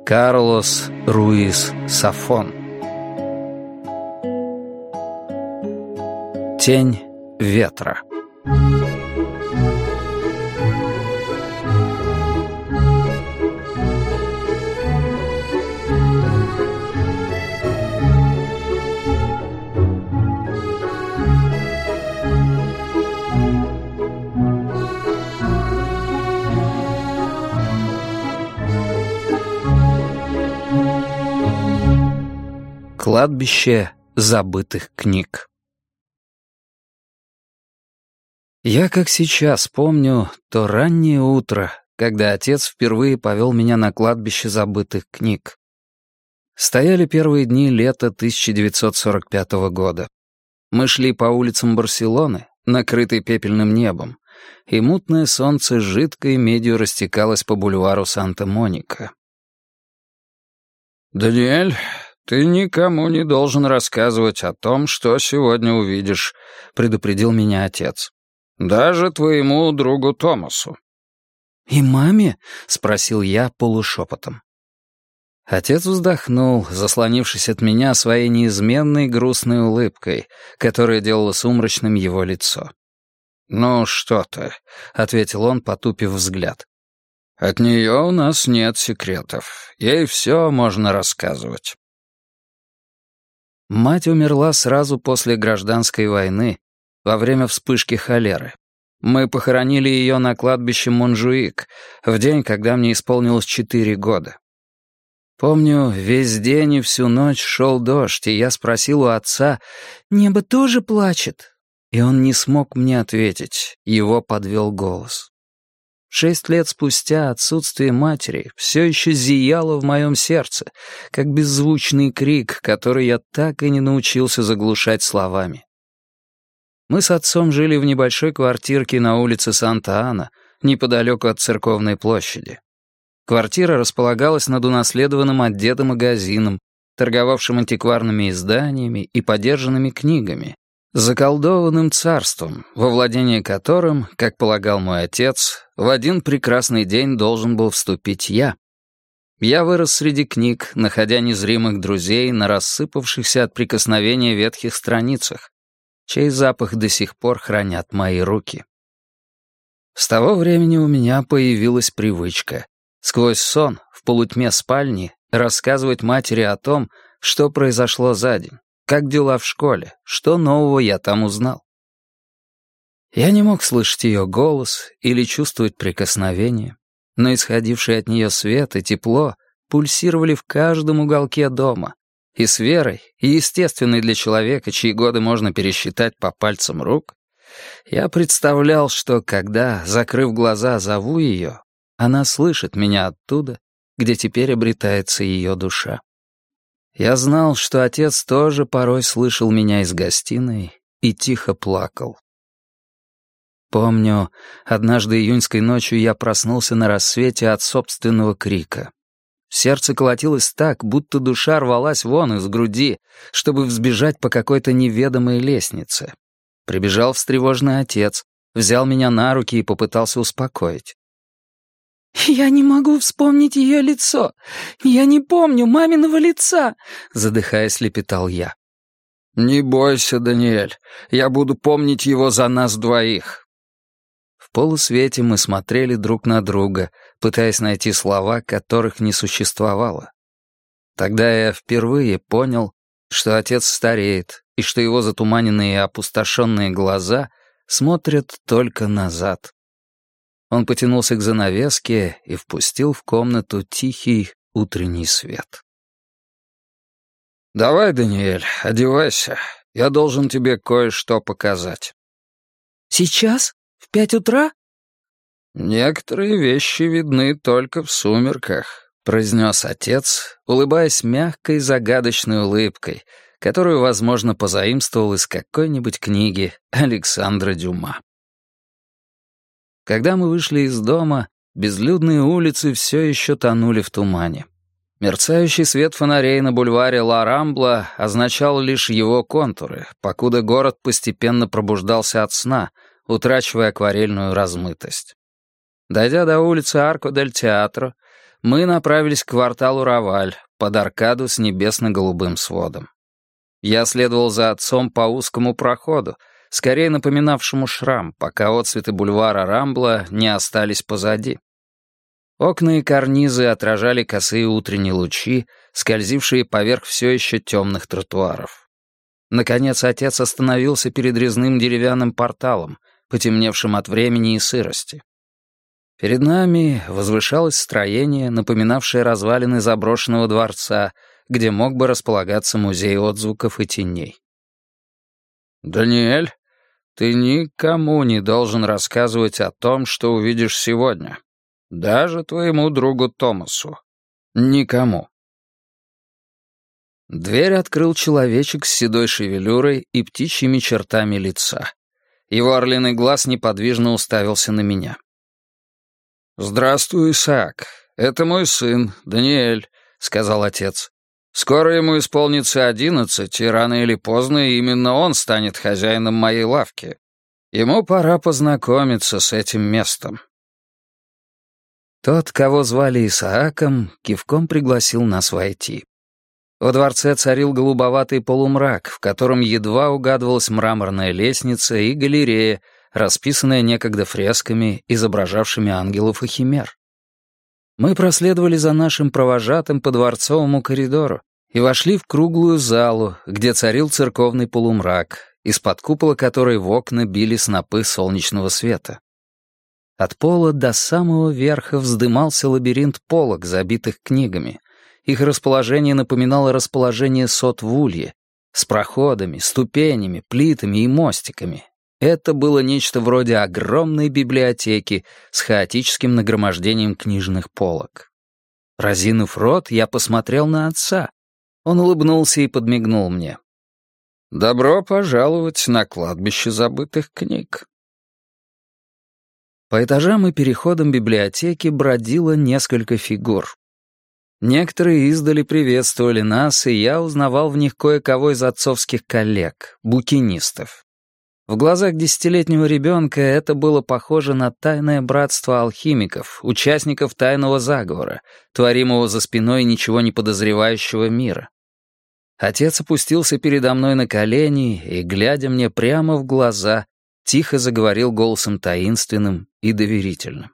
Карлос Руис Сафон. Тень ветра. Кладбище забытых книг. Я, как сейчас, помню то раннее утро, когда отец впервые повел меня на кладбище забытых книг. Стояли первые дни лета 1945 года. Мы шли по улицам Барселоны, накрытой пепельным небом, и мутное солнце жидкой медью растекалось по бульвару Санта-Моника. «Даниэль, ты никому не должен рассказывать о том, что сегодня увидишь», — предупредил меня отец. «Даже твоему другу Томасу». «И маме?» — спросил я полушепотом. Отец вздохнул, заслонившись от меня своей неизменной грустной улыбкой, которая делала сумрачным его лицо. «Ну что ты», — ответил он, потупив взгляд. «От нее у нас нет секретов. Ей все можно рассказывать». Мать умерла сразу после гражданской войны, во время вспышки холеры. Мы похоронили ее на кладбище Монжуик, в день, когда мне исполнилось 4 года. Помню, весь день и всю ночь шел дождь, и я спросил у отца, «Небо тоже плачет?» И он не смог мне ответить, его подвел голос. 6 лет спустя отсутствие матери все еще зияло в моем сердце, как беззвучный крик, который я так и не научился заглушать словами. Мы с отцом жили в небольшой квартирке на улице Санта-Ана, неподалеку от Церковной площади. Квартира располагалась над унаследованным от деда магазином, торговавшим антикварными изданиями и подержанными книгами, заколдованным царством, во владение которым, как полагал мой отец, в один прекрасный день должен был вступить я. Я вырос среди книг, находя незримых друзей на рассыпавшихся от прикосновения ветхих страницах, чей запах до сих пор хранят мои руки. С того времени у меня появилась привычка сквозь сон в полутьме спальни рассказывать матери о том, что произошло за день. Как дела в школе? Что нового я там узнал? Я не мог слышать ее голос или чувствовать прикосновение, но исходивший от нее свет и тепло пульсировали в каждом уголке дома, и с верой, и естественной для человека, чьи годы можно пересчитать по пальцам рук, я представлял, что когда, закрыв глаза, зову ее, она слышит меня оттуда, где теперь обретается ее душа. Я знал, что отец тоже порой слышал меня из гостиной и тихо плакал. Помню, однажды июньской ночью я проснулся на рассвете от собственного крика. Сердце колотилось так, будто душа рвалась вон из груди, чтобы взбежать по какой-то неведомой лестнице. Прибежал встревоженный отец, взял меня на руки и попытался успокоить. «Я не могу вспомнить ее лицо. Я не помню маминого лица», — задыхаясь, лепетал я. «Не бойся, Даниэль, я буду помнить его за нас двоих». В полусвете мы смотрели друг на друга, пытаясь найти слова, которых не существовало. Тогда я впервые понял, что отец стареет, и что его затуманенные и опустошенные глаза смотрят только назад. Он потянулся к занавеске и впустил в комнату тихий утренний свет. «Давай, Даниэль, одевайся. Я должен тебе кое-что показать». «Сейчас? В 5 утра?» «Некоторые вещи видны только в сумерках», — произнес отец, улыбаясь мягкой загадочной улыбкой, которую, возможно, позаимствовал из какой-нибудь книги Александра Дюма. Когда мы вышли из дома, безлюдные улицы все еще тонули в тумане. Мерцающий свет фонарей на бульваре Ла Рамбла означал лишь его контуры, покуда город постепенно пробуждался от сна, утрачивая акварельную размытость. Дойдя до улицы Арко дель Театро, мы направились к кварталу Раваль, под аркаду с небесно-голубым сводом. Я следовал за отцом по узкому проходу, скорее напоминавшему шрам, пока отцветы бульвара Рамбла не остались позади. Окна и карнизы отражали косые утренние лучи, скользившие поверх все еще темных тротуаров. Наконец отец остановился перед резным деревянным порталом, потемневшим от времени и сырости. Перед нами возвышалось строение, напоминавшее развалины заброшенного дворца, где мог бы располагаться музей отзвуков и теней. «Даниэль, ты никому не должен рассказывать о том, что увидишь сегодня. Даже твоему другу Томасу. Никому». Дверь открыл человечек с седой шевелюрой и птичьими чертами лица. Его орлиный глаз неподвижно уставился на меня. «Здравствуй, Исаак. Это мой сын, Даниэль», — сказал отец. «Скоро ему исполнится 11, и рано или поздно именно он станет хозяином моей лавки. Ему пора познакомиться с этим местом». Тот, кого звали Исааком, кивком пригласил нас войти. Во дворце царил голубоватый полумрак, в котором едва угадывалась мраморная лестница и галерея, расписанная некогда фресками, изображавшими ангелов и химер. Мы проследовали за нашим провожатым по дворцовому коридору и вошли в круглую залу, где царил церковный полумрак, из-под купола которой в окна били снопы солнечного света. От пола до самого верха вздымался лабиринт полок, забитых книгами. Их расположение напоминало расположение сот в улье, с проходами, ступенями, плитами и мостиками. Это было нечто вроде огромной библиотеки с хаотическим нагромождением книжных полок. Разинув рот, я посмотрел на отца. Он улыбнулся и подмигнул мне. «Добро пожаловать на кладбище забытых книг». По этажам и переходам библиотеки бродило несколько фигур. Некоторые издали приветствовали нас, и я узнавал в них кое-кого из отцовских коллег, букинистов. В глазах десятилетнего ребенка это было похоже на тайное братство алхимиков, участников тайного заговора, творимого за спиной ничего не подозревающего мира. Отец опустился передо мной на колени и, глядя мне прямо в глаза, тихо заговорил голосом таинственным и доверительным.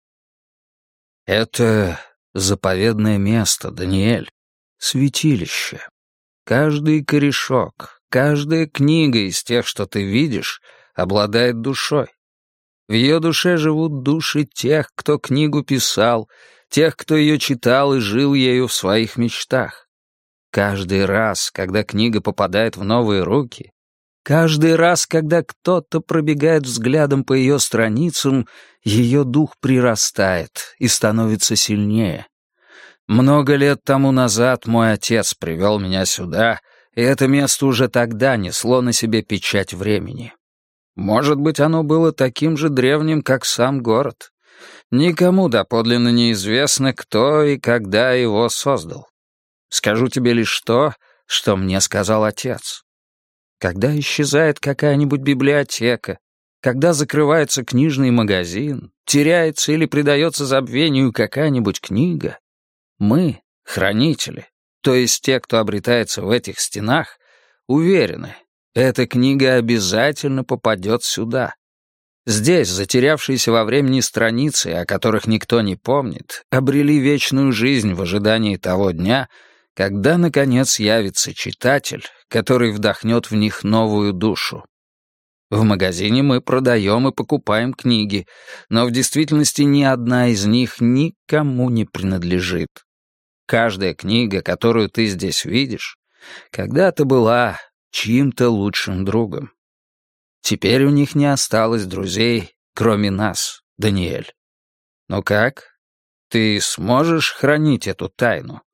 «Это заповедное место, Даниэль, святилище. Каждый корешок, каждая книга из тех, что ты видишь, обладает душой. В ее душе живут души тех, кто книгу писал, тех, кто ее читал и жил ею в своих мечтах. Каждый раз, когда книга попадает в новые руки, каждый раз, когда кто-то пробегает взглядом по ее страницам, ее дух прирастает и становится сильнее. Много лет тому назад мой отец привел меня сюда, и это место уже тогда несло на себе печать времени. Может быть, оно было таким же древним, как сам город. Никому доподлинно неизвестно, кто и когда его создал. Скажу тебе лишь то, что мне сказал отец. Когда исчезает какая-нибудь библиотека, когда закрывается книжный магазин, теряется или предается забвению какая-нибудь книга, мы, хранители, то есть те, кто обретается в этих стенах, уверены, эта книга обязательно попадет сюда. Здесь затерявшиеся во времени страницы, о которых никто не помнит, обрели вечную жизнь в ожидании того дня, когда, наконец, явится читатель, который вдохнет в них новую душу. В магазине мы продаем и покупаем книги, но в действительности ни одна из них никому не принадлежит. Каждая книга, которую ты здесь видишь, когда-то была чьим-то лучшим другом. Теперь у них не осталось друзей, кроме нас, Даниэль. Ну как? Ты сможешь хранить эту тайну?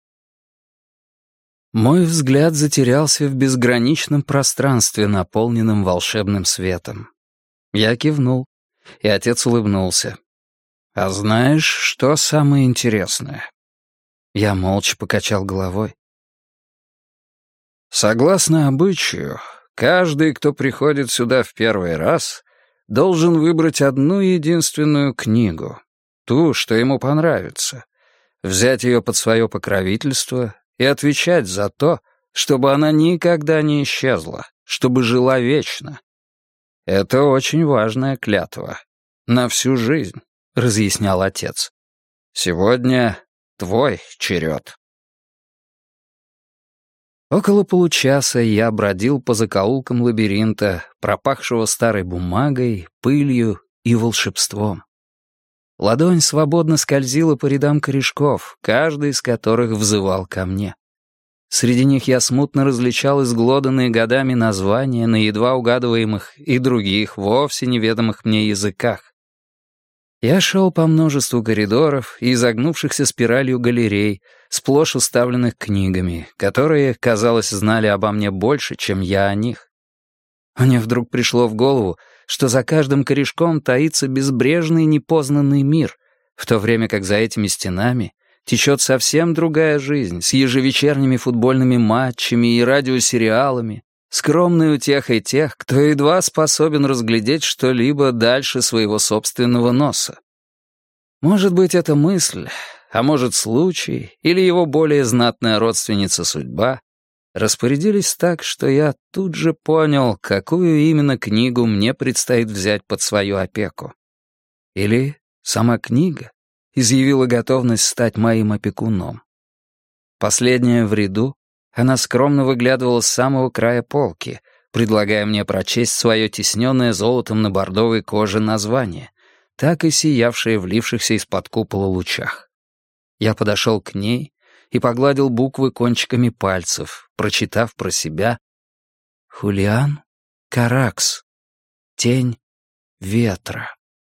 Мой взгляд затерялся в безграничном пространстве, наполненном волшебным светом. Я кивнул, и отец улыбнулся. «А знаешь, что самое интересное?» Я молча покачал головой. Согласно обычаю, каждый, кто приходит сюда в первый раз, должен выбрать одну единственную книгу, ту, что ему понравится, взять ее под свое покровительство и отвечать за то, чтобы она никогда не исчезла, чтобы жила вечно. Это очень важная клятва. На всю жизнь, разъяснял отец. Сегодня твой черед. Около получаса я бродил по закоулкам лабиринта, пропахшего старой бумагой, пылью и волшебством. Ладонь свободно скользила по рядам корешков, каждый из которых взывал ко мне. Среди них я смутно различал изглоданные годами названия на едва угадываемых и других, вовсе неведомых мне языках. Я шел по множеству коридоров и изогнувшихся спиралью галерей, сплошь уставленных книгами, которые, казалось, знали обо мне больше, чем я о них. Мне вдруг пришло в голову, что за каждым корешком таится безбрежный непознанный мир, в то время как за этими стенами течет совсем другая жизнь с ежевечерними футбольными матчами и радиосериалами, скромной утехой тех, кто едва способен разглядеть что-либо дальше своего собственного носа. Может быть, это мысль, а может, случай, или его более знатная родственница судьба, распорядились так, что я тут же понял, какую именно книгу мне предстоит взять под свою опеку. Или сама книга изъявила готовность стать моим опекуном. Последняя в ряду, она скромно выглядывала с самого края полки, предлагая мне прочесть свое тисненное золотом на бордовой коже название, так и сиявшее в лившихся из-под купола лучах. Я подошел к ней и погладил буквы кончиками пальцев, прочитав про себя «Хулиан Каракс. Тень ветра».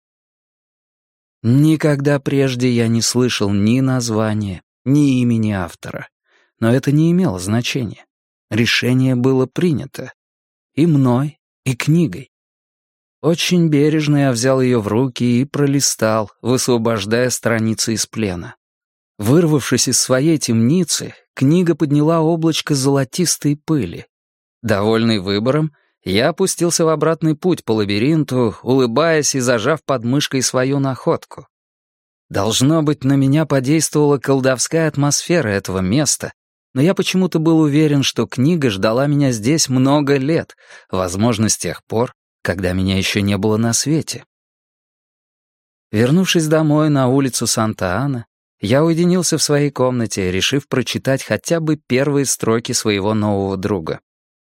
Никогда прежде я не слышал ни названия, ни имени автора. Но это не имело значения. Решение было принято. И мной, и книгой. Очень бережно я взял ее в руки и пролистал, высвобождая страницы из плена. Вырвавшись из своей темницы, книга подняла облачко золотистой пыли. Довольный выбором, я опустился в обратный путь по лабиринту, улыбаясь и зажав под мышкой свою находку. Должно быть, на меня подействовала колдовская атмосфера этого места, но я почему-то был уверен, что книга ждала меня здесь много лет, возможно, с тех пор, когда меня еще не было на свете. Вернувшись домой на улицу Санта-Ана, я уединился в своей комнате, решив прочитать хотя бы первые строки своего нового друга.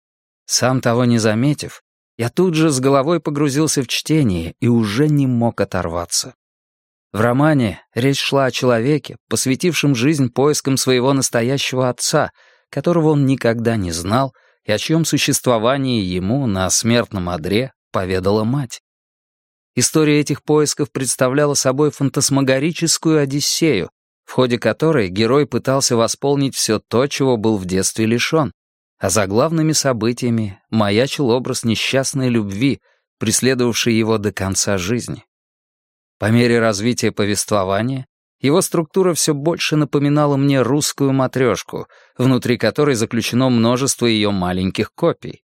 Сам того не заметив, я тут же с головой погрузился в чтение и уже не мог оторваться. В романе речь шла о человеке, посвятившем жизнь поискам своего настоящего отца, которого он никогда не знал и о чьем существовании ему на смертном одре поведала мать. История этих поисков представляла собой фантасмагорическую одиссею, в ходе которой герой пытался восполнить все то, чего был в детстве лишен, а за главными событиями маячил образ несчастной любви, преследовавшей его до конца жизни. По мере развития повествования его структура все больше напоминала мне русскую матрешку, внутри которой заключено множество ее маленьких копий.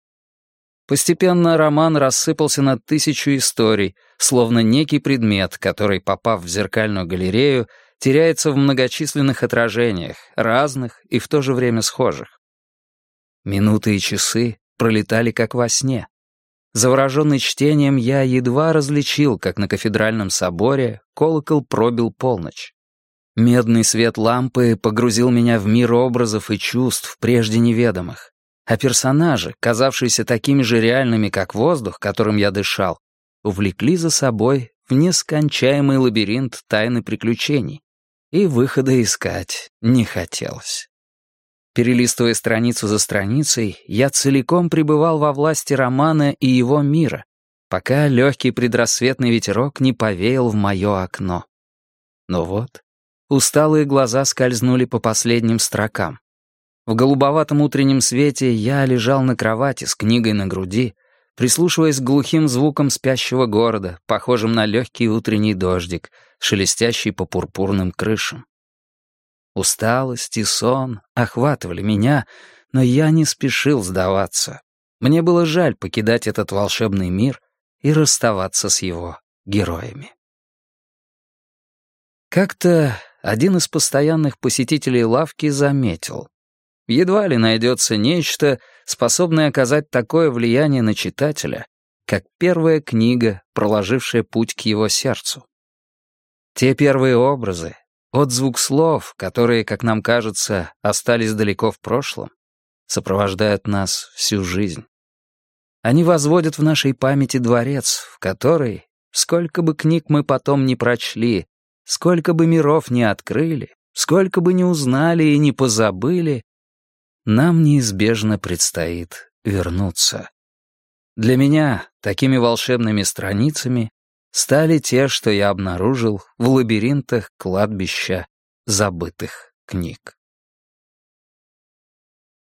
Постепенно роман рассыпался на 1000 историй, словно некий предмет, который, попав в зеркальную галерею, теряется в многочисленных отражениях, разных и в то же время схожих. Минуты и часы пролетали как во сне. Завороженный чтением, я едва различил, как на кафедральном соборе колокол пробил полночь. Медный свет лампы погрузил меня в мир образов и чувств, прежде неведомых. А персонажи, казавшиеся такими же реальными, как воздух, которым я дышал, увлекли за собой в нескончаемый лабиринт тайны приключений. И выхода искать не хотелось. Перелистывая страницу за страницей, я целиком пребывал во власти романа и его мира, пока легкий предрассветный ветерок не повеял в мое окно. Но вот, усталые глаза скользнули по последним строкам. В голубоватом утреннем свете я лежал на кровати с книгой на груди, прислушиваясь к глухим звукам спящего города, похожим на легкий утренний дождик, шелестящий по пурпурным крышам. Усталость и сон охватывали меня, но я не спешил сдаваться. Мне было жаль покидать этот волшебный мир и расставаться с его героями. Как-то один из постоянных посетителей лавки заметил: едва ли найдется нечто, способное оказать такое влияние на читателя, как первая книга, проложившая путь к его сердцу. Те первые образы, отзвук слов, которые, как нам кажется, остались далеко в прошлом, сопровождают нас всю жизнь. Они возводят в нашей памяти дворец, в который, сколько бы книг мы потом не прочли, сколько бы миров не открыли, сколько бы не узнали и не позабыли, нам неизбежно предстоит вернуться. Для меня такими волшебными страницами стали те, что я обнаружил в лабиринтах кладбища забытых книг.